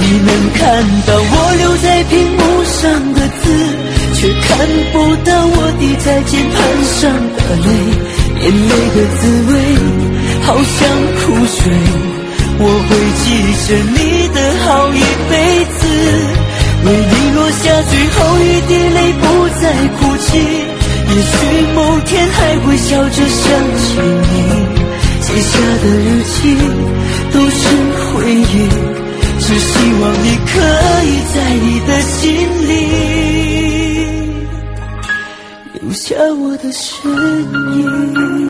能看到我留在屏幕上的字，却看不到我滴在键盘上的泪。眼泪的滋味好像苦水，我会记着你的好一辈子，为你落下最后一滴泪不再哭泣，也许某天还会笑着想起你。写下的日记都是回忆，只希望你可以在你的心里留下我的身影。